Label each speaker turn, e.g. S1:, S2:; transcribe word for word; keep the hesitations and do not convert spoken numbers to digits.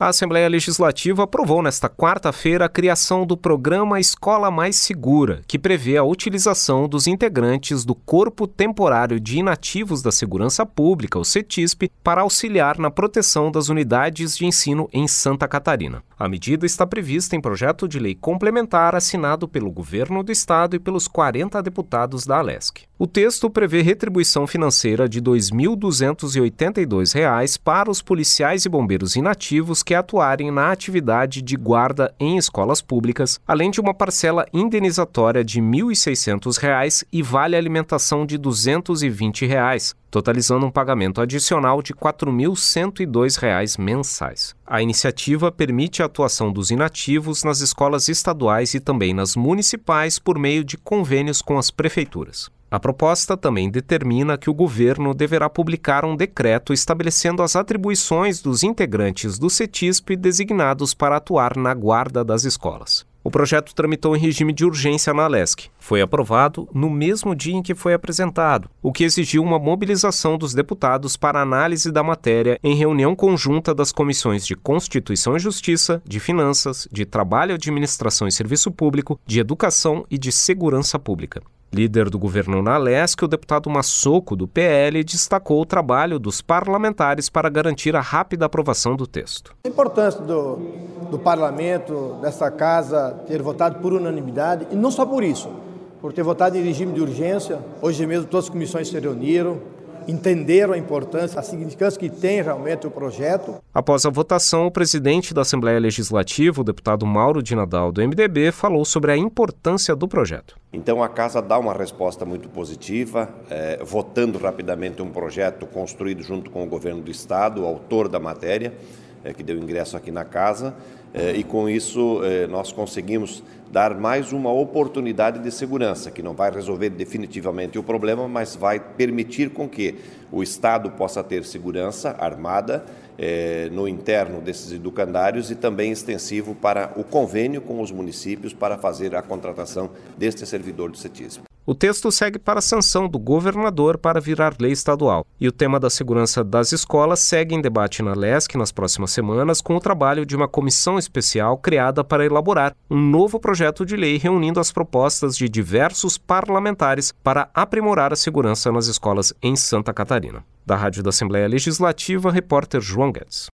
S1: A Assembleia Legislativa aprovou nesta quarta-feira a criação do programa Escola Mais Segura, que prevê a utilização dos integrantes do Corpo Temporário de Inativos da Segurança Pública, o CETISP, para auxiliar na proteção das unidades de ensino em Santa Catarina. A medida está prevista em projeto de lei complementar assinado pelo Governo do Estado e pelos quarenta deputados da Alesc. O texto prevê retribuição financeira de dois mil duzentos e oitenta e dois reais para os policiais e bombeiros inativos que atuarem na atividade de guarda em escolas públicas, além de uma parcela indenizatória de mil e seiscentos reais e vale alimentação de duzentos e vinte reais, totalizando um pagamento adicional de quatro mil cento e dois reais mensais. A iniciativa permite a atuação dos inativos nas escolas estaduais e também nas municipais por meio de convênios com as prefeituras. A proposta também determina que o governo deverá publicar um decreto estabelecendo as atribuições dos integrantes do CETISP designados para atuar na guarda das escolas. O projeto tramitou em regime de urgência na Alesc. Foi aprovado no mesmo dia em que foi apresentado, o que exigiu uma mobilização dos deputados para análise da matéria em reunião conjunta das comissões de Constituição e Justiça, de Finanças, de Trabalho, Administração e Serviço Público, de Educação e de Segurança Pública. Líder do governo na Alesc, o deputado Massoco, do P L, destacou o trabalho dos parlamentares para garantir a rápida aprovação do texto.
S2: A importância do, do parlamento, dessa casa, ter votado por unanimidade, e não só por isso, por ter votado em regime de urgência. Hoje mesmo todas as comissões se reuniram, entenderam a importância, a significância que tem realmente o projeto.
S1: Após a votação, o presidente da Assembleia Legislativa, o deputado Mauro de Nadal, do M D B, falou sobre a importância do projeto.
S3: Então a Casa dá uma resposta muito positiva, eh, votando rapidamente um projeto construído junto com o governo do Estado, o autor da matéria, eh, que deu ingresso aqui na Casa, eh, e com isso eh, nós conseguimos dar mais uma oportunidade de segurança, que não vai resolver definitivamente o problema, mas vai permitir com que o Estado possa ter segurança armada eh, no interno desses educandários e também extensivo para o convênio com os municípios para fazer a contratação deste servidor do CETISP.
S1: O texto segue para a sanção do governador para virar lei estadual. E o tema da segurança das escolas segue em debate na Alesc nas próximas semanas com o trabalho de uma comissão especial criada para elaborar um novo projeto de lei reunindo as propostas de diversos parlamentares para aprimorar a segurança nas escolas em Santa Catarina. Da Rádio da Assembleia Legislativa, repórter João Guedes.